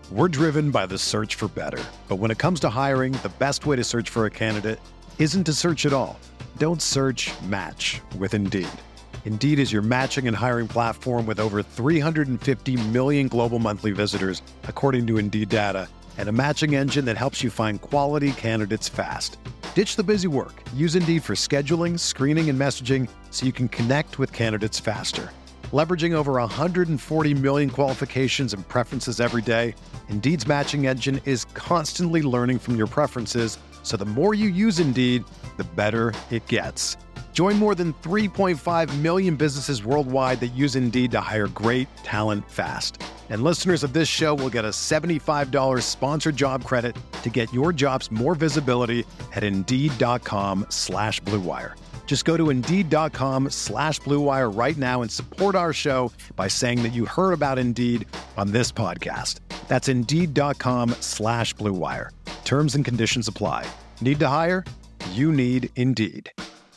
We're driven by the search for better. But when it comes to hiring, the best way to search for a candidate isn't to search at all. Don't search, match with Indeed. Indeed is your matching and hiring platform with over 350 million global monthly visitors, according to Indeed data, and a matching engine that helps you find quality candidates fast. Ditch the busy work. Use Indeed for scheduling, screening, and messaging so you can connect with candidates faster. Leveraging over 140 million qualifications and preferences every day, Indeed's matching engine is constantly learning from your preferences, so the more you use Indeed, the better it gets. Join more than 3.5 million businesses worldwide that use Indeed to hire great talent fast. And listeners of this show will get a $75 sponsored job credit to get your jobs more visibility at Indeed.com/Blue Wire. Just go to Indeed.com/Blue Wire right now and support our show by saying that you heard about Indeed on this podcast. That's Indeed.com/Blue Wire. Terms and conditions apply. Need to hire? You need Indeed.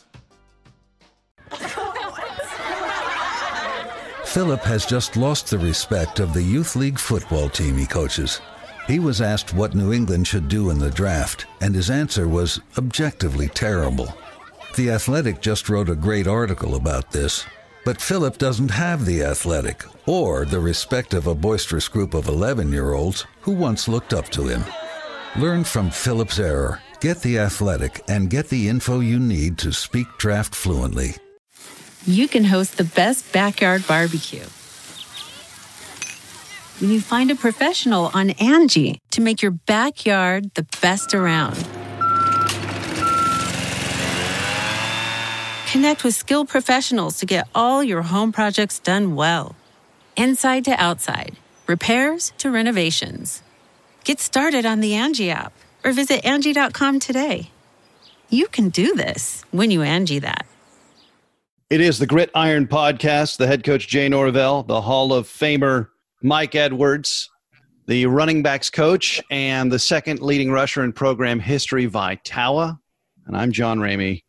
Philip has just lost the respect of the youth league football team he coaches. He was asked what New England should do in the draft, and his answer was objectively terrible. The Athletic just wrote a great article about this, but Philip doesn't have The Athletic or the respect of a boisterous group of 11-year-olds who once looked up to him. Learn from Philip's error. Get The Athletic and get the info you need to speak draft fluently. You can host the best backyard barbecue when you find a professional on Angie to make your backyard the best around. Connect with skilled professionals to get all your home projects done well. Inside to outside, repairs to renovations. Get started on the Angie app or visit Angie.com today. You can do this when you Angie that. It is the Gridiron Podcast. The head coach, Jay Norvell, the Hall of Famer, Mike Edwards, the running backs coach, and the second leading rusher in program history, Vi Tawa. And I'm John Ramey.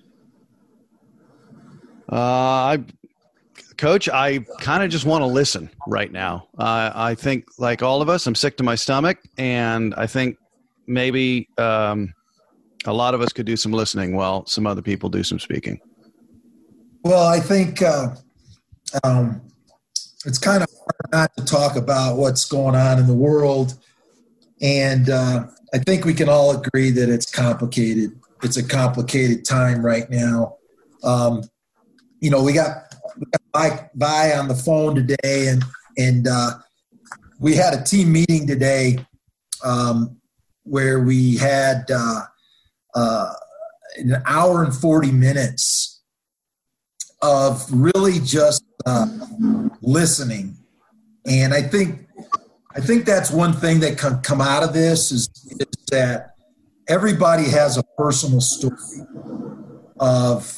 Coach, I kind of just want to listen right now. I think, like all of us, I'm sick to my stomach, and I think maybe a lot of us could do some listening while some other people do some speaking. Well, I think it's kind of hard not to talk about what's going on in the world, and I think we can all agree that it's complicated. It's a complicated time right now. We got Vi on the phone today, and we had a team meeting today where we had an hour and 40 minutes of really just listening. And I think that's one thing that can come out of this is that everybody has a personal story of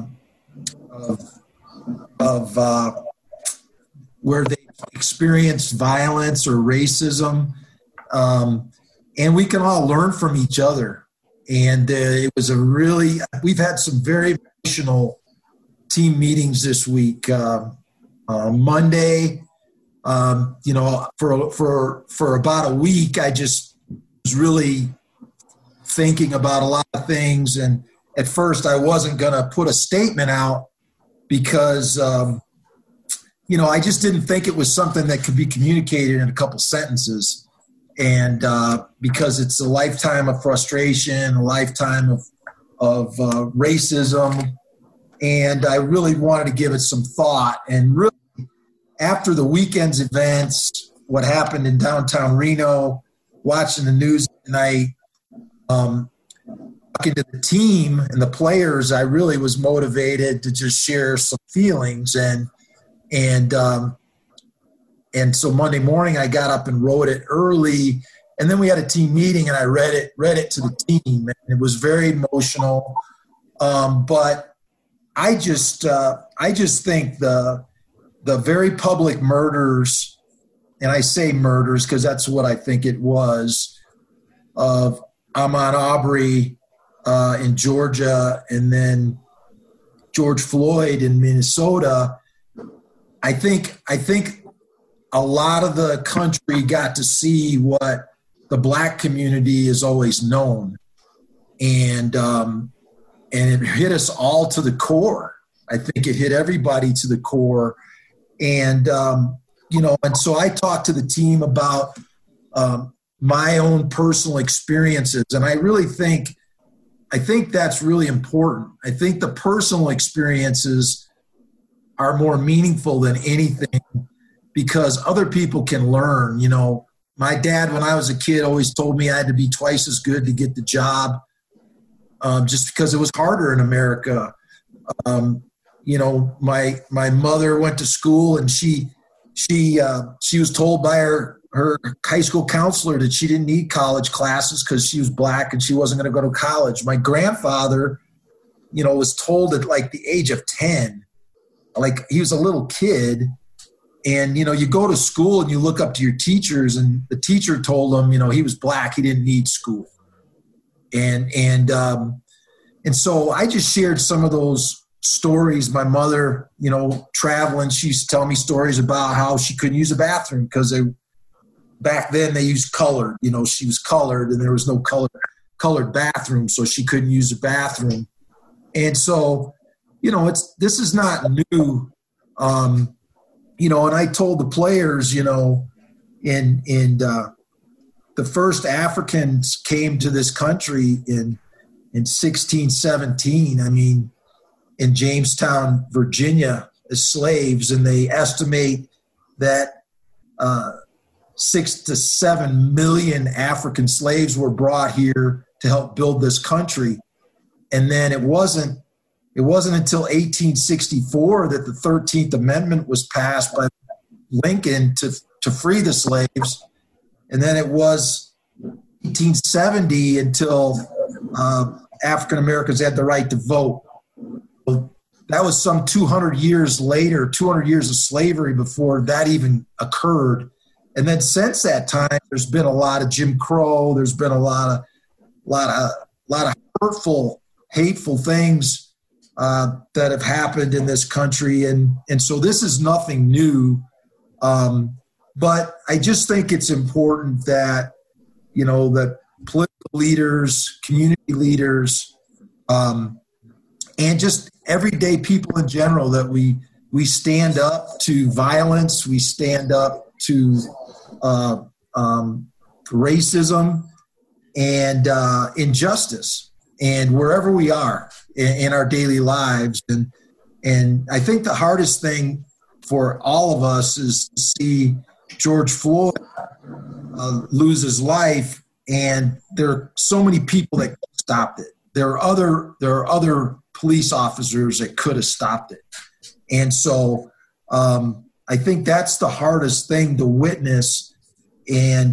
where they experienced violence or racism, and we can all learn from each other. And it was we've had some very emotional team meetings this week. Monday, for about a week, I just was really thinking about a lot of things. And at first I wasn't going to put a statement out because, I just didn't think it was something that could be communicated in a couple sentences. And because it's a lifetime of frustration, a lifetime of racism. And I really wanted to give it some thought. And really, after the weekend's events, what happened in downtown Reno, watching the news tonight, talking to the team and the players, I really was motivated to just share some feelings. And so Monday morning I got up and wrote it early, and then we had a team meeting and I read it to the team, and it was very emotional. But I just think the very public murders, and I say murders because that's what I think it was, of Ahmaud Arbery in Georgia and then George Floyd in Minnesota. I think a lot of the country got to see what the Black community has always known. And it hit us all to the core. I think it hit everybody to the core. And, and so I talked to the team about my own personal experiences. And I think that's really important. I think the personal experiences are more meaningful than anything because other people can learn. My dad, when I was a kid, always told me I had to be twice as good to get the job, just because it was harder in America. My mother went to school and she was told by her high school counselor that she didn't need college classes because she was Black and she wasn't going to go to college. My grandfather, was told at like the age of 10, like he was a little kid. And, you go to school and you look up to your teachers and the teacher told him, he was Black. He didn't need school. And so I just shared some of those stories. My mother, traveling, she used to tell me stories about how she couldn't use a bathroom because back then they used colored. She was colored and there was no colored bathroom, so she couldn't use a bathroom. And so, this is not new. And I told the players, the first Africans came to this country in 1617. I mean, in Jamestown, Virginia, as slaves, and they estimate that 6 to 7 million African slaves were brought here to help build this country. And then it wasn't until 1864 that the 13th Amendment was passed by Lincoln to free the slaves. And then it was 1870 until African Americans had the right to vote. That was some 200 years later, 200 years of slavery before that even occurred. And then since that time, there's been a lot of Jim Crow. There's been a lot of hurtful, hateful things that have happened in this country. And so this is nothing new. But I just think it's important that, that political leaders, community leaders, and just everyday people in general, that we stand up to violence, we stand up to racism and injustice, and wherever we are in our daily lives. And I think the hardest thing for all of us is to see George Floyd lose his life, and there are so many people that stopped it. There are other police officers that could have stopped it. And so I think that's the hardest thing to witness. And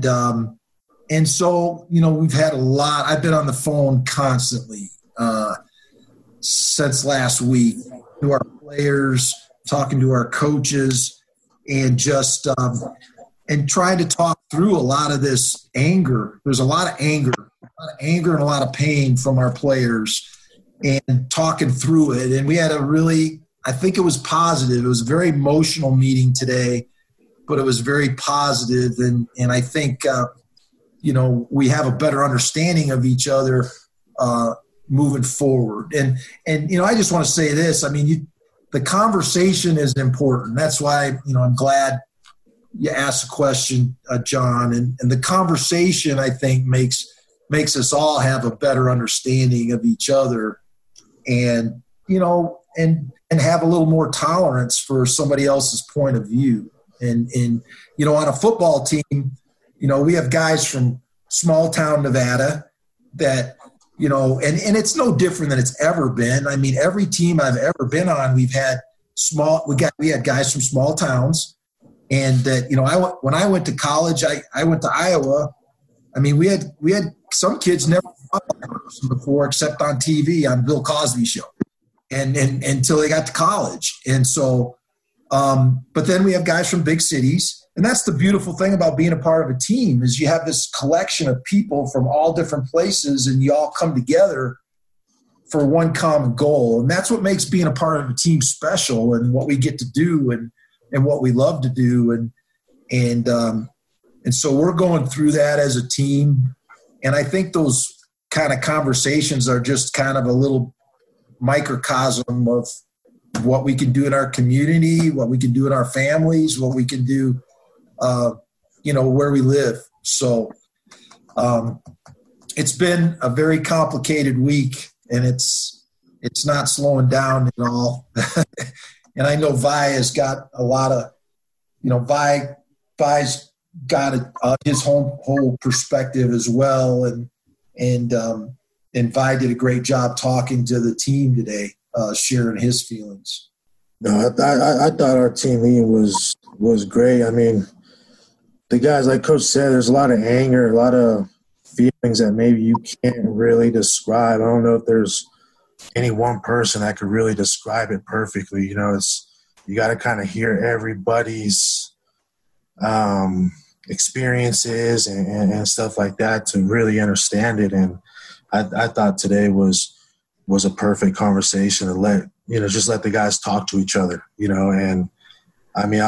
so, we've had a lot. I've been on the phone constantly since last week to our players, talking to our coaches, and just and trying to talk through a lot of this anger. There's a lot of anger and a lot of pain from our players, and talking through it. And we had I think it was positive. It was a very emotional meeting today, but it was very positive. And I think, we have a better understanding of each other moving forward. And I just want to say this. I mean, the conversation is important. That's why, I'm glad you asked the question, John. And the conversation, I think, makes us all have a better understanding of each other, and have a little more tolerance for somebody else's point of view. And on a football team, we have guys from small town Nevada that, and it's no different than it's ever been. I mean, every team I've ever been on, we had guys from small towns. And that, when I went to college, I went to Iowa. I mean, we had some kids never saw that person before, except on TV on Bill Cosby show, and until they got to college. And so, but then we have guys from big cities, and that's the beautiful thing about being a part of a team, is you have this collection of people from all different places, and you all come together for one common goal. And that's what makes being a part of a team special, and what we get to do, and what we love to do. And so we're going through that as a team. And I think those kind of conversations are just kind of a little microcosm of what we can do in our community, what we can do in our families, what we can do, where we live. So it's been a very complicated week, and it's not slowing down at all. And I know Vi has got a lot of, Vi's got his whole perspective as well, and Vi did a great job talking to the team today, sharing his feelings. No, I thought our team meeting was great. I mean, the guys, like Coach said, there's a lot of anger, a lot of feelings that maybe you can't really describe. I don't know if there's any one person that could really describe it perfectly. You got to kind of hear everybody's experiences and stuff like that to really understand it. And I thought today was a perfect conversation to just let the guys talk to each other, and I mean,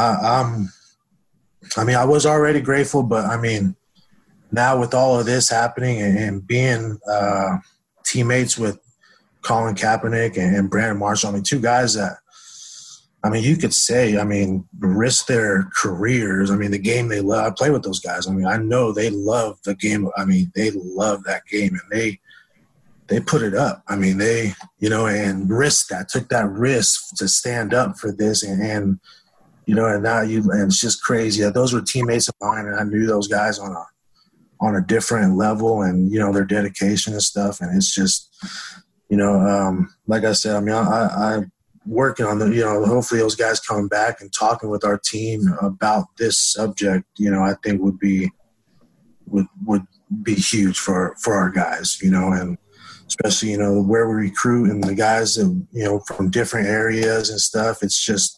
I was already grateful, but I mean, now with all of this happening and being teammates with Colin Kaepernick and Brandon Marshall, I mean, two guys that, I mean, you could say, I mean, risk their careers. I mean, the game they love. I play with those guys. I mean, I know they love the game. I mean, they love that game, and they put it up. I mean, they, and took that risk to stand up for this, and now and it's just crazy. Those were teammates of mine, and I knew those guys on a different level, and their dedication and stuff. And it's just, like I said, I mean, I'm working on hopefully those guys coming back and talking with our team about this subject, I think would be huge for our guys, and especially, where we recruit and the guys that, from different areas and stuff. It's just,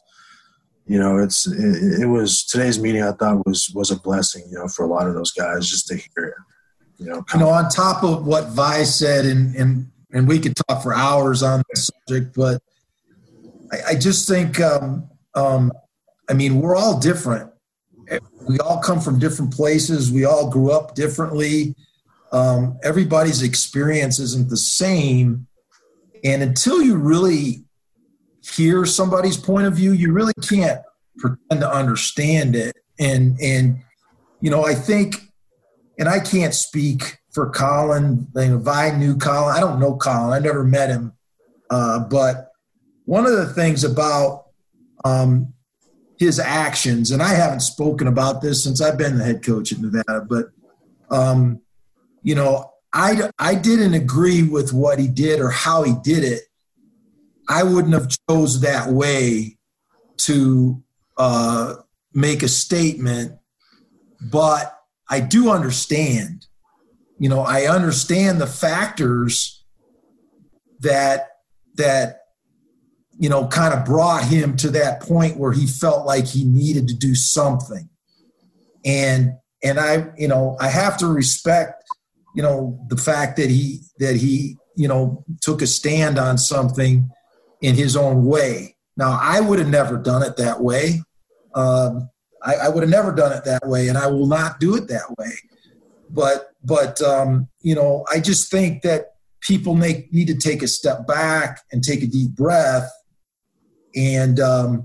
it was today's meeting, I thought was a blessing, for a lot of those guys just to hear it, on top of what Vi said, and we could talk for hours on this subject, but I just think, I mean, we're all different. We all come from different places. We all grew up differently. Everybody's experience isn't the same. And until you really hear somebody's point of view, you really can't pretend to understand it. And I think, and I can't speak for Colin. If I knew Colin, I don't know Colin. I never met him. But one of the things about his actions, and I haven't spoken about this since I've been the head coach at Nevada, but, I didn't agree with what he did or how he did it. I wouldn't have chose that way to make a statement, but I do understand. I understand the factors that kind of brought him to that point where he felt like he needed to do something. And I have to respect, the fact that he took a stand on something in his own way. Now, I would have never done it that way. I would have never done it that way, and I will not do it that way. But I just think that people need to take a step back and take a deep breath. And, and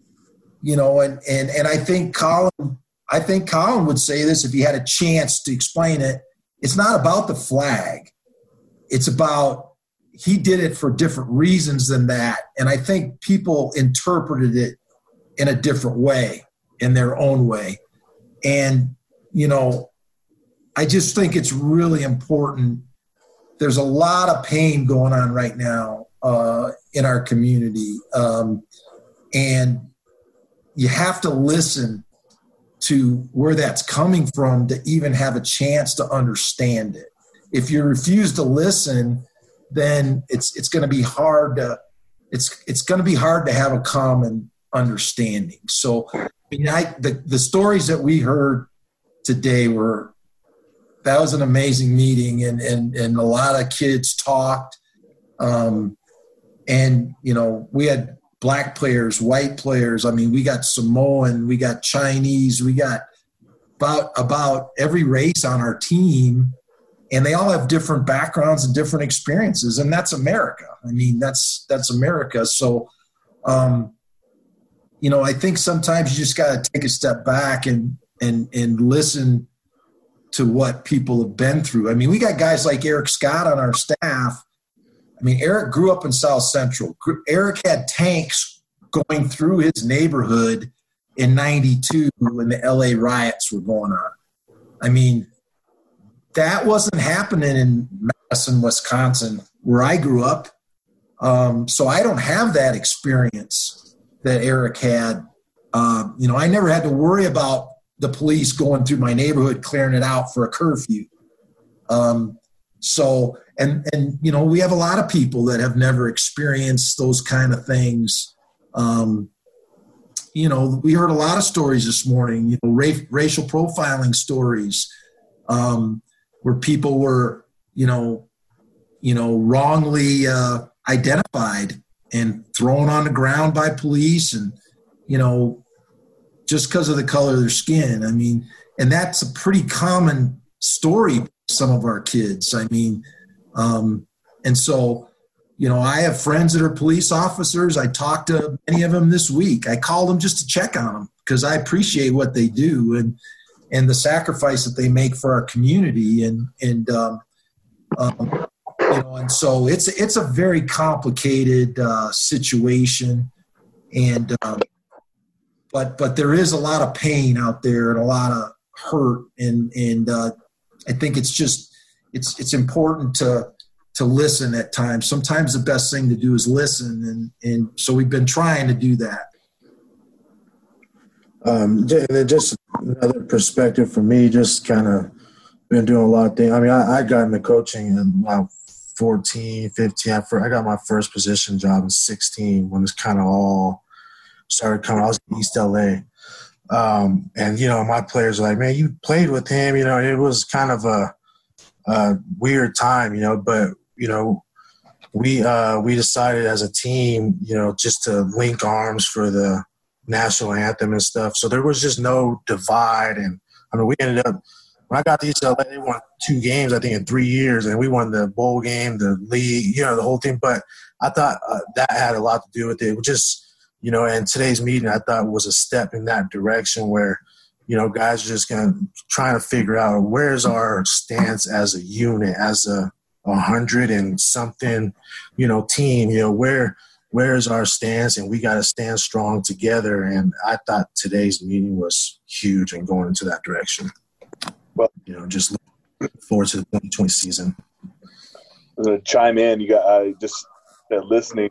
I think Colin would say this if he had a chance to explain it. It's not about the flag. It's about he did it for different reasons than that. And I think people interpreted it in a different way, in their own way. And, I just think it's really important. There's a lot of pain going on right now in our community. And you have to listen to where that's coming from to even have a chance to understand it. If you refuse to listen, then it's going to be hard to it's going to be hard to have a common understanding. So the stories that we heard today that was an amazing meeting, and a lot of kids talked. And we had black players, white players. I mean, we got Samoan, we got Chinese, we got about every race on our team, and they all have different backgrounds and different experiences, and that's America. I mean, that's America. So, I think sometimes you just got to take a step back and listen to what people have been through. I mean, we got guys like Eric Scott on our staff. I mean, Eric grew up in South Central. Eric had tanks going through his neighborhood in 92 when the LA riots were going on. I mean, that wasn't happening in Madison, Wisconsin, where I grew up. So I don't have that experience that Eric had. I never had to worry about the police going through my neighborhood, clearing it out for a curfew. We have a lot of people that have never experienced those kind of things. We heard a lot of stories this morning, racial profiling stories, where people were, wrongly identified and thrown on the ground by police and, just because of the color of their skin. I mean, and that's a pretty common story for some of our kids. I mean, and so, I have friends that are police officers. I talked to many of them this week. I called them just to check on them because I appreciate what they do and the sacrifice that they make for our community. And so it's a very complicated situation. And, but there is a lot of pain out there and a lot of hurt. And I think it's important to listen at times. Sometimes the best thing to do is listen. And so we've been trying to do that. And then just another perspective for me, just kind of been doing a lot of things. I mean, I got into coaching in about 14, 15. I got my first position job in 16 when it's kind of all started coming. I was in East LA. And, my players were like, man, you played with him. It was kind of a weird time, but, we decided as a team, just to link arms for the national anthem and stuff. So there was just no divide. And I mean, we ended up, when I got to East LA, they won 2 games, I think, in 3 years. And we won the bowl game, the league, the whole thing. But I thought that had a lot to do with it. Just, and today's meeting, I thought was a step in that direction where, guys are just trying to figure out where's our stance as a unit, as a 100 and something, team, where's our stance, and we got to stand strong together. And I thought today's meeting was huge and going into that direction. Well, just looking forward to the 2020 season. I'm going to chime in. You got just listening.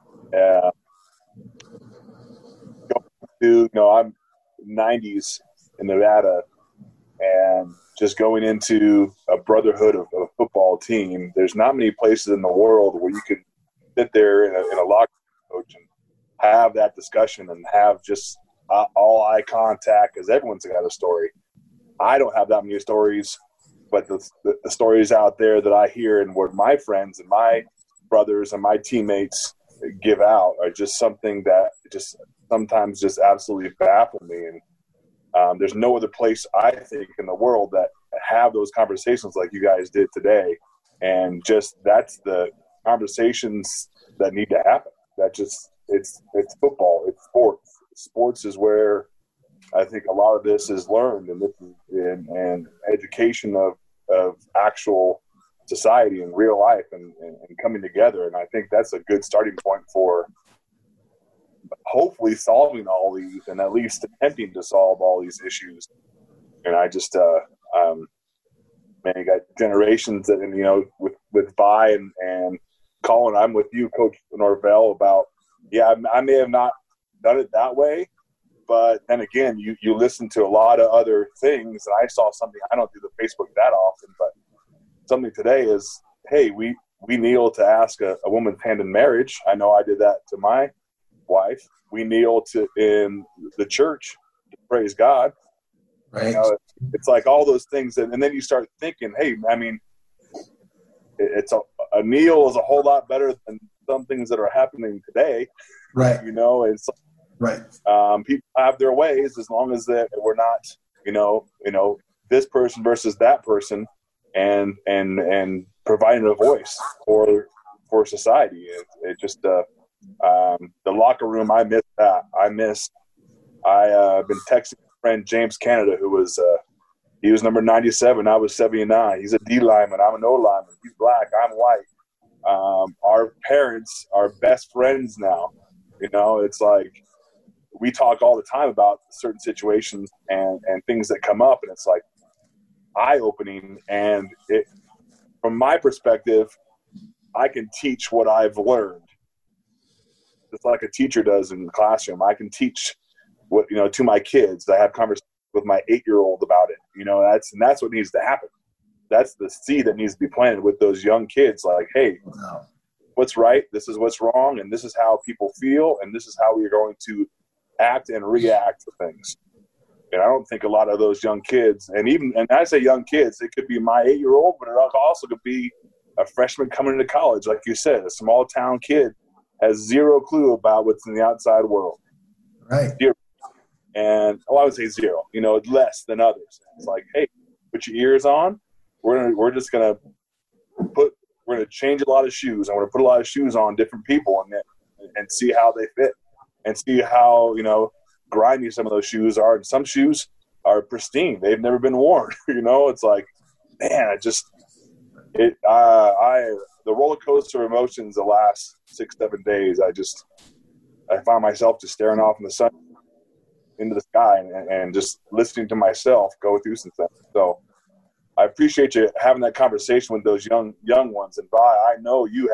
I'm 90s in Nevada, and just going into a brotherhood of a football team. There's not many places in the world where you could sit there in a locker room, coach, and have that discussion and have just all eye contact, because everyone's got a story. I don't have that many stories, but the stories out there that I hear and what my friends and my brothers and my teammates give out are just something that just sometimes just absolutely baffle me. And there's no other place, I think, in the world that have those conversations like you guys did today. And just that's the conversations that need to happen. That just it's football, it's sports. Sports is where I think a lot of this is learned, and this is and education of actual society and real life and coming together. And I think that's a good starting point for hopefully solving all these, and at least attempting to solve all these issues. And I just, man, you got generations that, with Vi and Colin, I'm with you, Coach Norvell, about, I may have not done it that way, but then again, you listen to a lot of other things, and I saw something. I don't do the Facebook that often, but something today is, hey, we kneel to ask a woman's hand in marriage. I know I did that to my wife. We kneel in the church to praise God. Right. It's like all those things, and then you start thinking, hey, I mean, it's a kneel is a whole lot better some things that are happening today. Right. You know, it's right. People have their ways, as long as that we're not, you know, this person versus that person, and providing a voice for society. It just the locker room. I miss that. I've been texting my friend James Canada, who was he was number 97. I was 79. He's a D lineman. I'm an O lineman. He's black. I'm white. Our parents are best friends now. You know, it's like we talk all the time about certain situations and things that come up, and it's like eye-opening. And from my perspective, I can teach what I've learned. It's like a teacher does in the classroom. I can teach what, you know, to my kids. I have conversations with my 8-year-old about it. You know, that's what needs to happen. That's the seed that needs to be planted with those young kids. Like, hey, what's right? This is what's wrong, and this is how people feel, and this is how we're going to act and react to things. And I don't think a lot of those young kids, and I say young kids, it could be my 8-year-old, but it also could be a freshman coming into college. Like you said, a small town kid has zero clue about what's in the outside world. Right. Zero. And I would say zero, you know, less than others. It's like, hey, put your ears on. We're going to change a lot of shoes, and we're going to put a lot of shoes on different people and see how they fit, and see how, you know, grimy some of those shoes are. And some shoes are pristine. They've never been worn. You know, it's like, man, the roller coaster of emotions the last 6-7 days, I found myself just staring off in the sun into the sky and just listening to myself go through some things. So I appreciate you having that conversation with those young ones. And I know you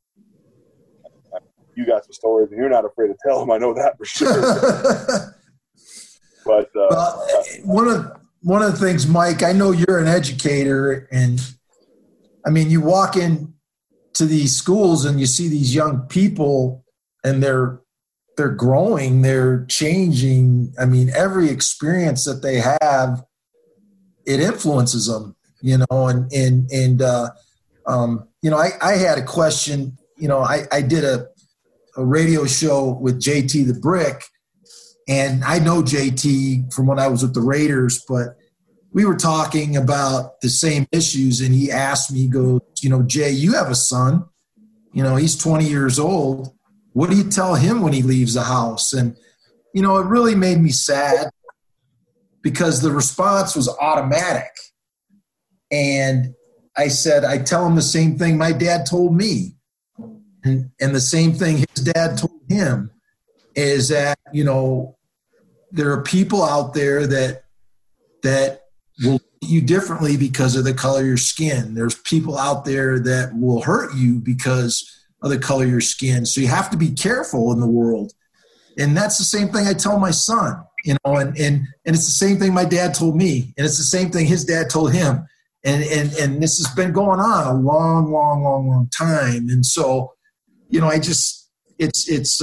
got some stories, and you're not afraid to tell them. I know that for sure. But one of the things, Mike, I know you're an educator, and I mean, you walk in to these schools and you see these young people, and they're growing, they're changing. I mean, every experience that they have, it influences them, you know, and you know, I had a question, you know, I did a radio show with JT the Brick, and I know JT from when I was with the Raiders, but we were talking about the same issues, and he asked me, he goes, you know, Jay, you have a son, you know, he's 20 years old. What do you tell him when he leaves the house? And, you know, it really made me sad, because the response was automatic. And I said, I tell him the same thing my dad told me. And the same thing his dad told him is that, you know, there are people out there that will treat you differently because of the color of your skin. There's people out there that will hurt you because of the color of your skin. So you have to be careful in the world. And that's the same thing I tell my son, you know, and it's the same thing my dad told me, and it's the same thing his dad told him. And this has been going on a long time. And so, you know, it's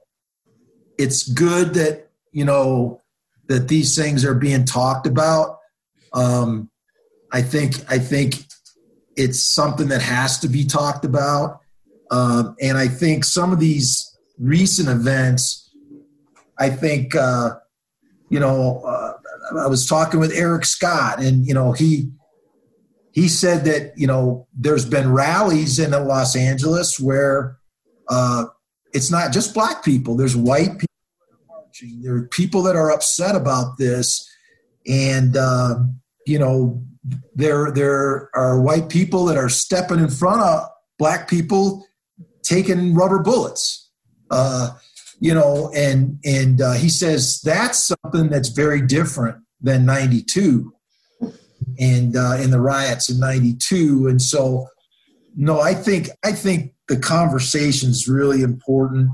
good that, you know, that these things are being talked about. I think it's something that has to be talked about. And I think some of these recent events, I think, you know, I was talking with Eric Scott, and, you know, he said that, you know, there's been rallies in Los Angeles where it's not just black people. There's white people that are marching. There are people that are upset about this. And, you know, there are white people that are stepping in front of black people taking rubber bullets, you know, and he says that's something that's very different than 92 and in the riots in 92. And so, no, I think the conversation is really important.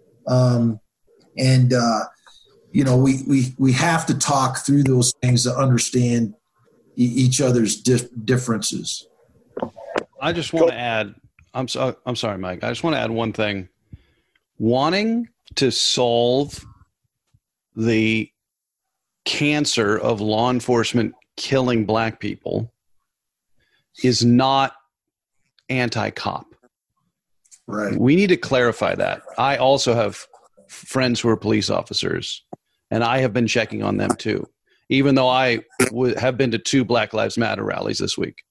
You know, we have to talk through those things to understand each other's differences. I just want to add, I'm sorry, Mike. I just want to add one thing. Wanting to solve the cancer of law enforcement killing black people is not anti-cop. Right. We need to clarify that. I also have friends who are police officers, and I have been checking on them too, even though I have been to 2 Black Lives Matter rallies this week.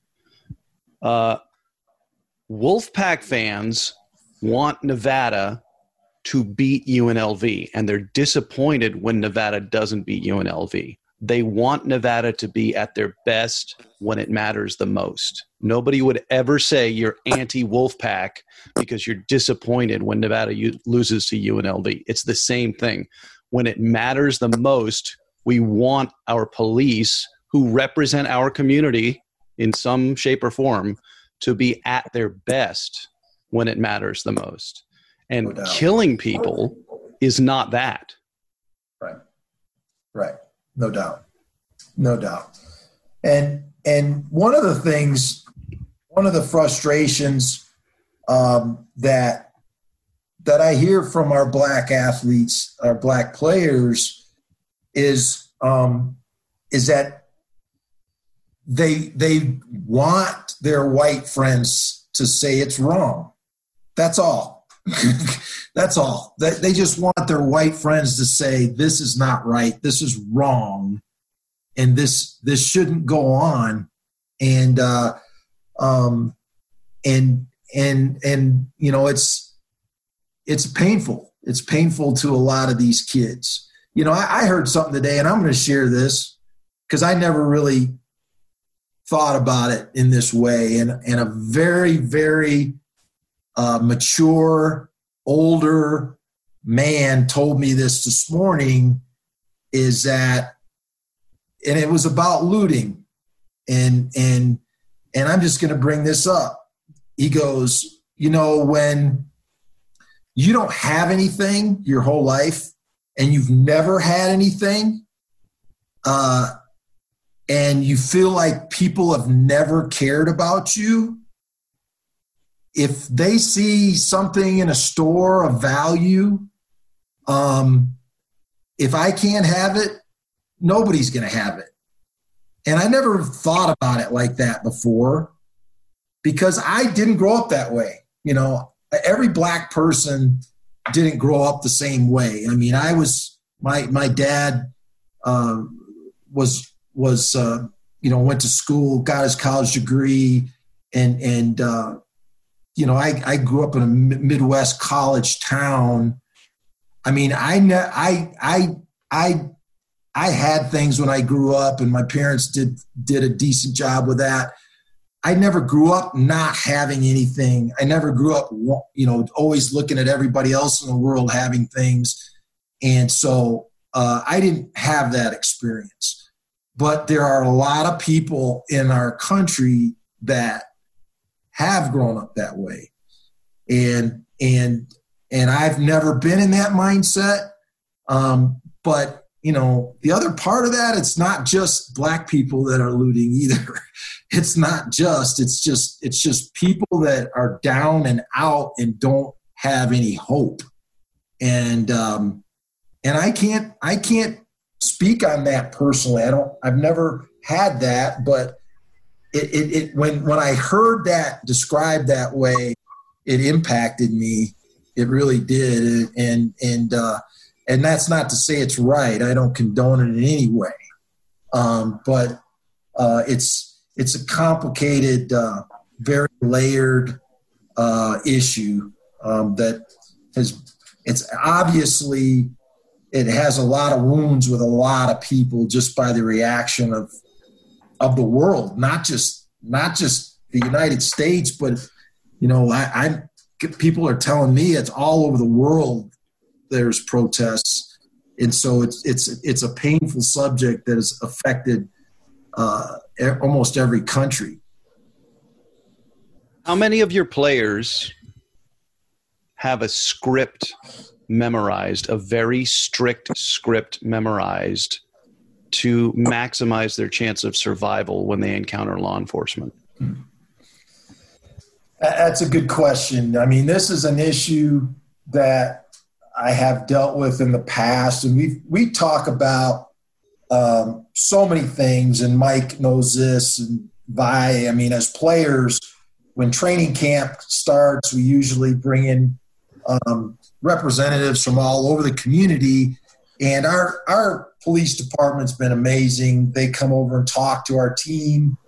Wolfpack fans want Nevada to beat UNLV, and they're disappointed when Nevada doesn't beat UNLV. They want Nevada to be at their best when it matters the most. Nobody would ever say you're anti-Wolfpack because you're disappointed when Nevada loses to UNLV. It's the same thing. When it matters the most, we want our police who represent our community in some shape or form to be at their best when it matters the most. And killing people is not that. Right. Right. No doubt. No doubt. And one of the frustrations that I hear from our black athletes, our black players, is that they want their white friends to say it's wrong. That's all. That's all. They just want their white friends to say this is not right, this is wrong, and this shouldn't go on. And you know, it's painful. It's painful to a lot of these kids. You know, I heard something today, and I'm going to share this because I never really thought about it in this way. And a very, very mature, older man told me this morning, is that, and it was about looting, and I'm just going to bring this up. He goes, you know, when you don't have anything your whole life and you've never had anything, and you feel like people have never cared about you, if they see something in a store of value, if I can't have it, nobody's going to have it. And I never thought about it like that before because I didn't grow up that way. You know, every black person didn't grow up the same way. I mean, my dad was went to school, got his college degree, and you know, I grew up in a Midwest college town. I mean, I had things when I grew up, and my parents did a decent job with that. I never grew up not having anything. I never grew up, you know, always looking at everybody else in the world having things. And so I didn't have that experience. But there are a lot of people in our country that have grown up that way. And I've never been in that mindset. But you know, the other part of that, it's not just black people that are looting either. It's just people that are down and out and don't have any hope. And I can't speak on that personally. I've never had that, but when I heard that described that way, it impacted me. It really did. And that's not to say it's right. I don't condone it in any way. But it's a complicated, very layered issue it's obviously, it has a lot of wounds with a lot of people just by the reaction of the world, not just the United States, but you know, people are telling me it's all over the world. There's protests, and so it's a painful subject that has affected almost every country. How many of your players have a script memorized, a very strict script memorized to maximize their chance of survival when they encounter law enforcement? That's a good question. I mean, this is an issue that I have dealt with in the past, and we talk about so many things, and Mike knows this, and Vi. I mean, as players, when training camp starts, we usually bring in representatives from all over the community, and our police department's been amazing. They come over and talk to our team.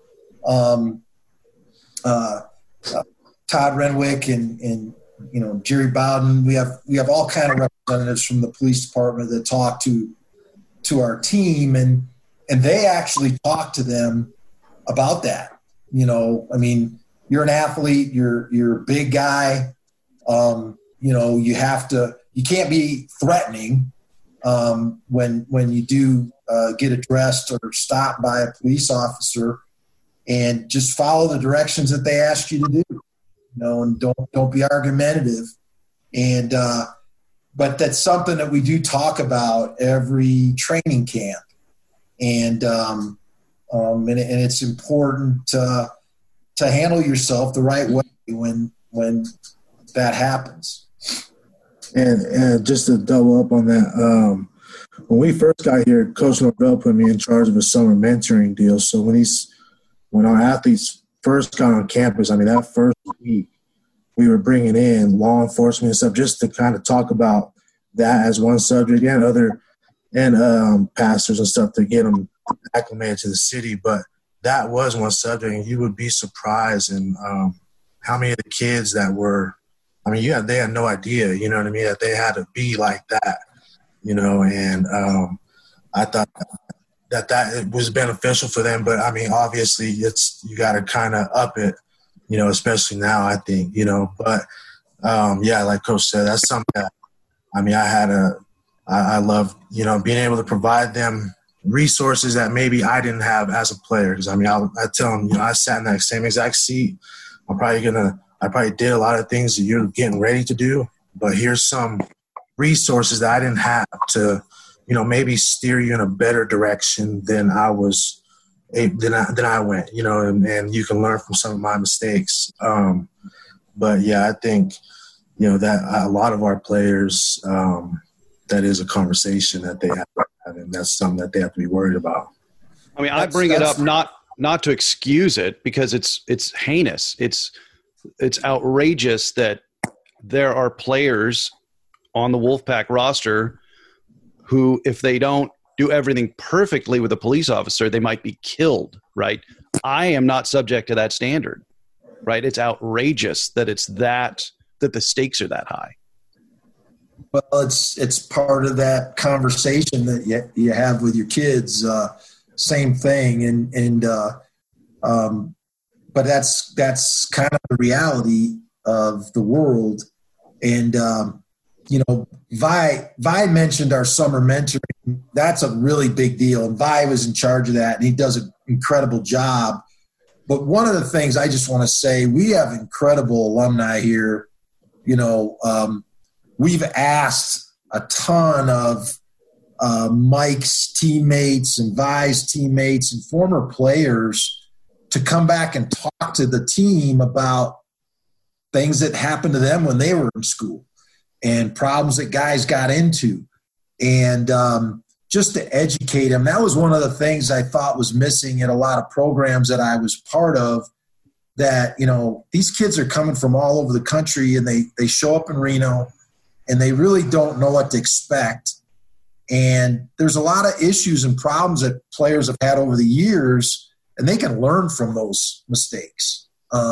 Todd Renwick and Jerry Bowden. We have all kind of representatives from the police department that talk to our team, and they actually talk to them about that. I mean, you're an athlete, you're a big guy. You can't be threatening when you do get addressed or stopped by a police officer, and just follow the directions that they ask you to do. And don't be argumentative. And but that's something that we do talk about every training camp, and it's important to handle yourself the right way when that happens. And just to double up on that, when we first got here, Coach Norvell put me in charge of a summer mentoring deal. So when our athletes first got on campus, I mean, that first week, we were bringing in law enforcement and stuff just to kind of talk about that as one subject, and pastors and stuff to get them acclimated to the city. But that was one subject, and you would be surprised in how many of the kids that were, I mean, they had no idea, you know what I mean, that they had to be like that, and I thought that it was beneficial for them. But, I mean, obviously you got to kind of up it, especially now, I think, But, like Coach said, that's something that, I mean, I love, being able to provide them resources that maybe I didn't have as a player. Because, I mean, I tell them, I sat in that same exact seat. I probably did a lot of things that you're getting ready to do, but here's some resources that I didn't have to, maybe steer you in a better direction than I was, than I went, and you can learn from some of my mistakes. But yeah, I think, that a lot of our players, that is a conversation that they have to have, and that's something that they have to be worried about. I mean, I bring it up not to excuse it, because it's heinous. It's outrageous that there are players on the Wolfpack roster who, if they don't do everything perfectly with a police officer, they might be killed, right? I am not subject to that standard, right? It's outrageous that that the stakes are that high. Well, it's part of that conversation that you have with your kids. Same thing, but that's kind of the reality of the world. And Vi mentioned our summer mentoring. That's a really big deal, and Vi was in charge of that, and he does an incredible job. But one of the things I just want to say, we have incredible alumni here. We've asked a ton of Mike's teammates and Vi's teammates and former players to come back and talk to the team about things that happened to them when they were in school and problems that guys got into, and just to educate them. That was one of the things I thought was missing in a lot of programs that I was part of, that, these kids are coming from all over the country, and they show up in Reno and they really don't know what to expect. And there's a lot of issues and problems that players have had over the years, and they can learn from those mistakes.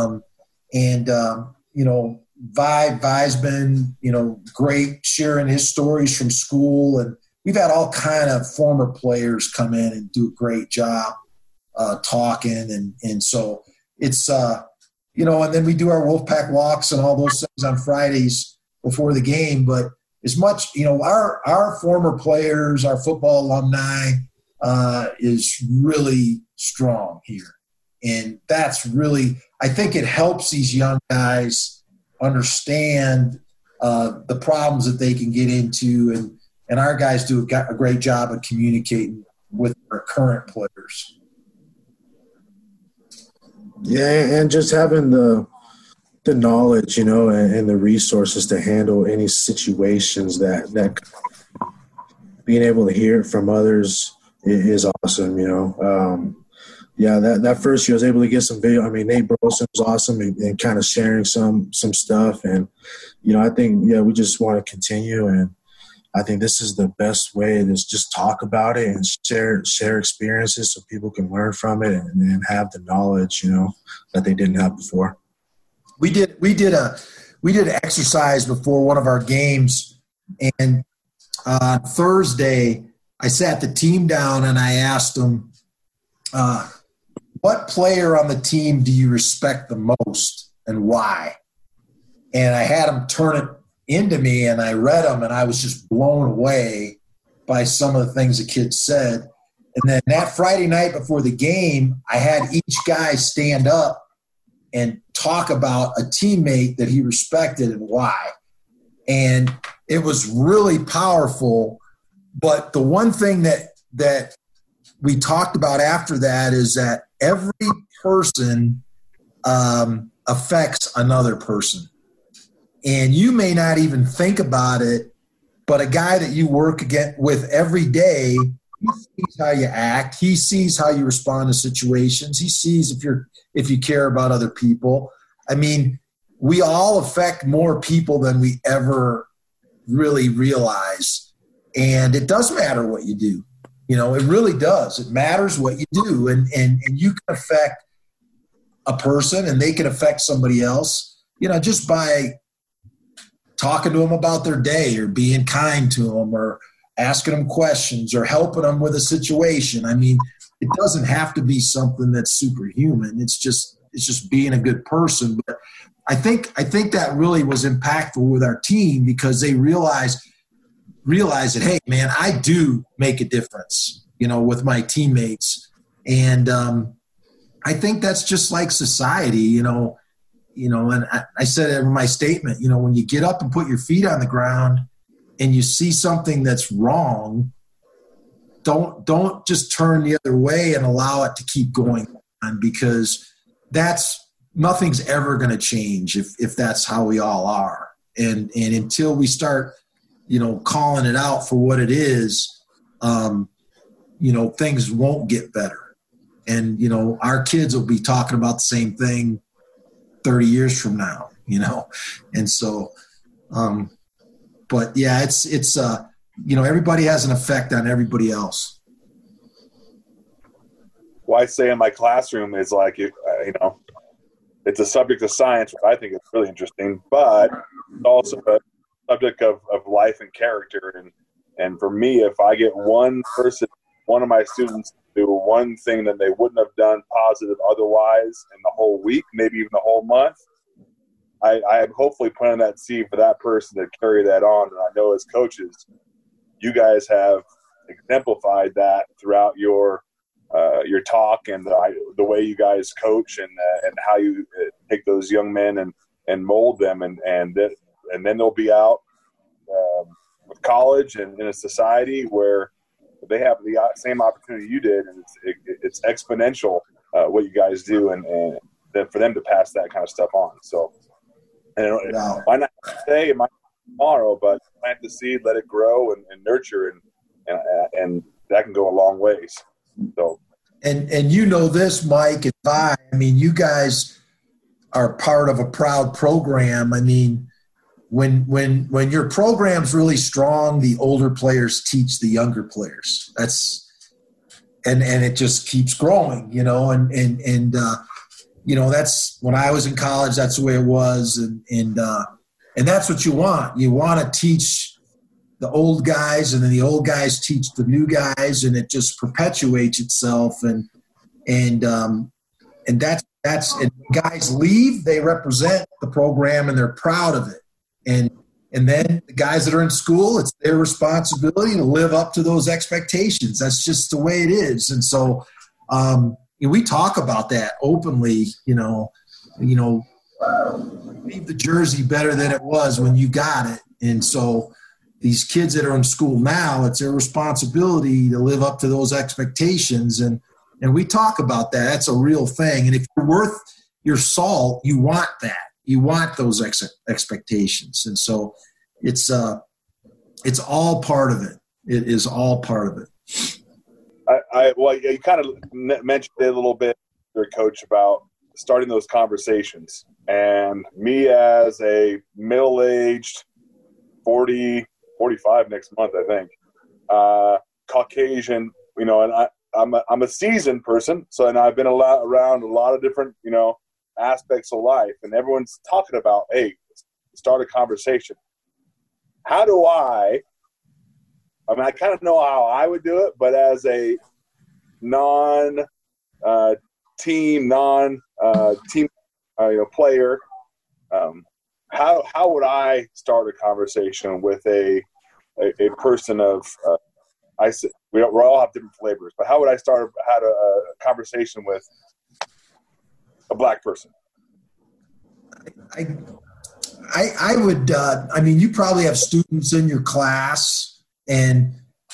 Vi's been, great sharing his stories from school, and we've had all kind of former players come in and do a great job talking. And so it's, and then we do our Wolfpack walks and all those things on Fridays before the game. But as much, our former players, our football alumni is really strong here. And that's really, I think it helps these young guys understand the problems that they can get into. And our guys do a great job of communicating with our current players. Yeah, and just having the knowledge, and the resources to handle any situations that being able to hear it from others is awesome, Yeah, that first year I was able to get some video. I mean, Nate Burleson was awesome and kind of sharing some stuff. And, I think, we just want to continue. And I think this is the best way is just talk about it and share experiences so people can learn from it and have the knowledge, that they didn't have before. We did an exercise before one of our games, and on Thursday I sat the team down and I asked them, what player on the team do you respect the most and why? And I had them turn it into me, and I read them, and I was just blown away by some of the things the kids said. And then that Friday night before the game, I had each guy stand up and talk about a teammate that he respected and why. And it was really powerful. But the one thing that we talked about after that is that every person affects another person. And you may not even think about it, but a guy that you work with every day, he sees how you act. He sees how you respond to situations. He sees if you care about other people. I mean, we all affect more people than we ever really realize. And it does matter what you do. It really does. It matters what you do. And you can affect a person and they can affect somebody else, just by talking to them about their day or being kind to them or asking them questions or helping them with a situation. I mean, it doesn't have to be something that's superhuman. It's just being a good person. But I think that really was impactful with our team because they realized that, hey, man, I do make a difference, with my teammates. And I think that's just like society, and I said it in my statement, when you get up and put your feet on the ground and you see something that's wrong, don't just turn the other way and allow it to keep going on, because nothing's ever going to change if that's how we all are. And until we start, calling it out for what it is, things won't get better. And, our kids will be talking about the same thing 30 years from now, And so, but yeah, it's everybody has an effect on everybody else. Well, I say in my classroom is like, it's a subject of science, which I think is really interesting, but it's also a subject of life and character. And for me, if I get one of my students do one thing that they wouldn't have done positive otherwise in the whole week, maybe even the whole month, I am hopefully planting that seed for that person to carry that on. And I know as coaches, you guys have exemplified that throughout your talk and the way you guys coach and how you take those young men and mold them and then they'll be out with college and in a society where they have the same opportunity you did, and it's exponential what you guys do, and then for them to pass that kind of stuff on. So, why not today? It might be tomorrow, but plant the seed, let it grow and nurture, and that can go a long ways. So, and this, Mike and Vi. I mean, you guys are part of a proud program. I mean, when your program's really strong, the older players teach the younger players. And it just keeps growing, and that's when I was in college, that's the way it was. And that's what you want. You want to teach the old guys, and then the old guys teach the new guys, and it just perpetuates itself. And that's and guys leave, they represent the program and they're proud of it. And then the guys that are in school, it's their responsibility to live up to those expectations. That's just the way it is. And so we talk about that openly, leave the jersey better than it was when you got it. And so these kids that are in school now, it's their responsibility to live up to those expectations. And we talk about that. That's a real thing. And if you're worth your salt, you want that. You want those expectations. And so it's all part of it. It is all part of it. you kind of mentioned it a little bit, Coach, about starting those conversations. And me as a middle-aged, 45 next month, I think, Caucasian, and I'm a seasoned person, and I've been around a lot of different, aspects of life, and everyone's talking about, hey, start a conversation. How do I kind of know how I would do it, but as a non-team player, how would I start a conversation with a person of we all have different flavors, but how would I start a conversation with a black person? I would. You probably have students in your class, and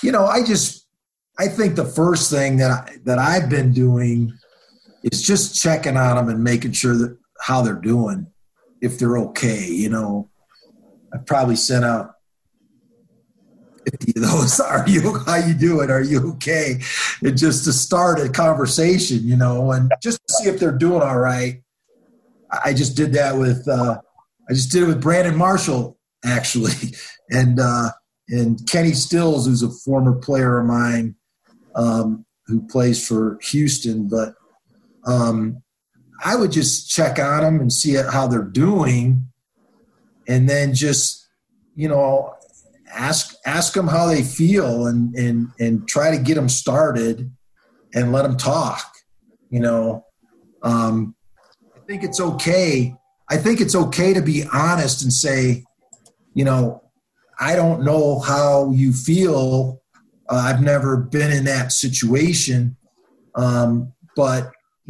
I think the first thing that I've been doing is just checking on them and making sure that how they're doing, if they're okay. I've probably sent out 50 of those. How you doing? Are you okay? And just to start a conversation, and just to see if they're doing all right. I just did that with Brandon Marshall, actually, and Kenny Stills, who's a former player of mine, who plays for Houston. But I would just check on them and see how they're doing, and then just ask them how they feel, and try to get them started and let them talk. I think it's okay. I think it's okay to be honest and say, I don't know how you feel. I've never been in that situation. But,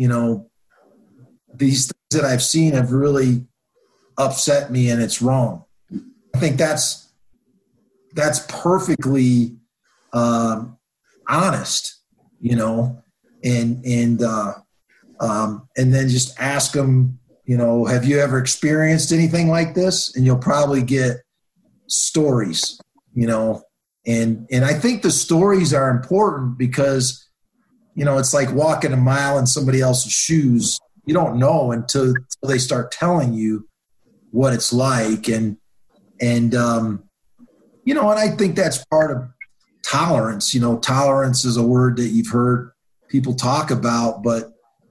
these things that I've seen have really upset me, and it's wrong. I think that's perfectly honest, and then just ask them, have you ever experienced anything like this? And you'll probably get stories, and I think the stories are important because, it's like walking a mile in somebody else's shoes. You don't know until they start telling you what it's like. And I think that's part of tolerance. Tolerance is a word that you've heard people talk about, but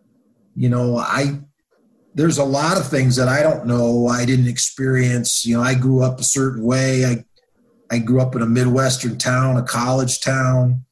there's a lot of things that I don't know. I didn't experience. I grew up a certain way. I grew up in a Midwestern town, a college town.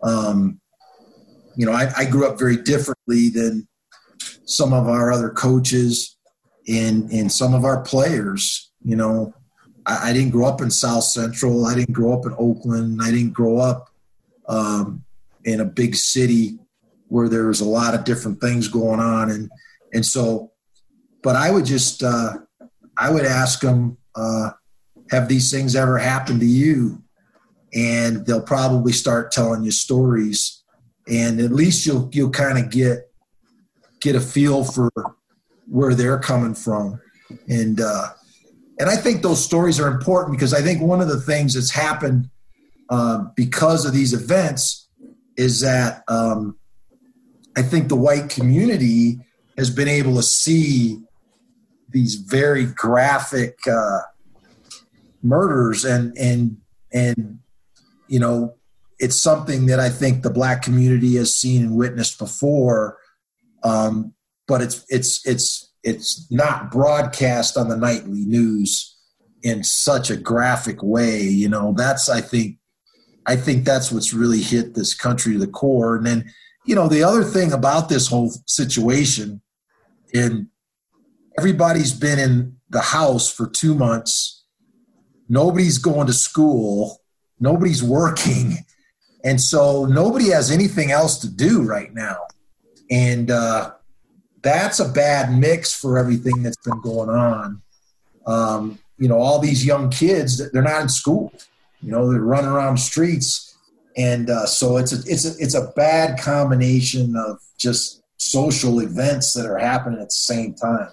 I grew up very differently than some of our other coaches and some of our players. I didn't grow up in South Central. I didn't grow up in Oakland. I didn't grow up in a big city where there was a lot of different things going on. And so, but I would just, I would ask them, have these things ever happened to you? And they'll probably start telling you stories, and at least you'll kind of get a feel for where they're coming from. And I think those stories are important because I think one of the things that's happened because of these events is that I think the white community has been able to see these very graphic murders, and it's something that I think the black community has seen and witnessed before, but it's not broadcast on the nightly news in such a graphic way. I think that's what's really hit this country to the core. And then, the other thing about this whole situation, and everybody's been in the house for 2 months. Nobody's going to school. Nobody's working. And so nobody has anything else to do right now. And that's a bad mix for everything that's been going on. All these young kids, they're not in school. They're running around the streets. And so it's a bad combination of just social events that are happening at the same time.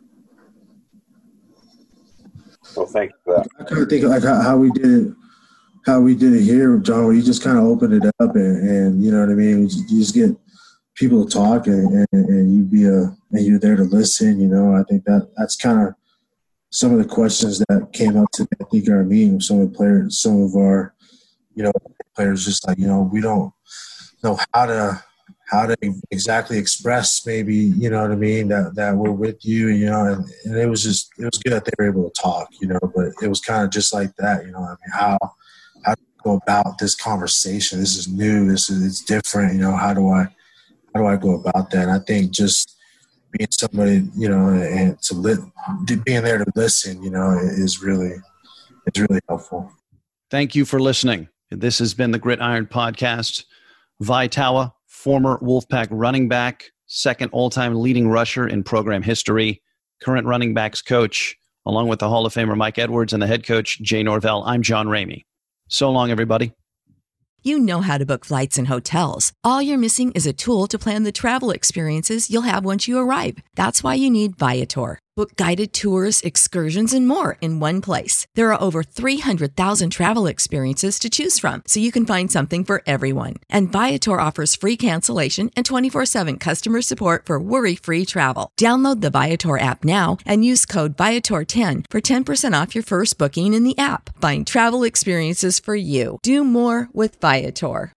Well, thank you for that. I kind of think like how we did how we did it here, John, where you just kind of open it up and you know what I mean? You just get people to talk and you're there to listen, you know. I think that's kind of some of the questions that came up today. I think our meeting with some of our, you know, players, just like, you know, we don't know how to exactly express maybe, you know what I mean, that we're with you, you know, and it was good that they were able to talk, you know, but it was kind of just like that, you know, I mean, how to go about this conversation. This is new. It's different, you know, how do I go about that? And I think just being somebody, you know, and being there to listen, you know, is really helpful. Thank you for listening. This has been the Gridiron Podcast. Vi Taua, former Wolfpack running back, second all-time leading rusher in program history, current running backs coach, along with the Hall of Famer Mike Edwards and the head coach Jay Norvell. I'm John Ramey. So long, everybody. You know how to book flights and hotels. All you're missing is a tool to plan the travel experiences you'll have once you arrive. That's why you need Viator. Book guided tours, excursions, and more in one place. There are over 300,000 travel experiences to choose from, so you can find something for everyone. And Viator offers free cancellation and 24/7 customer support for worry-free travel. Download the Viator app now and use code Viator10 for 10% off your first booking in the app. Find travel experiences for you. Do more with Viator.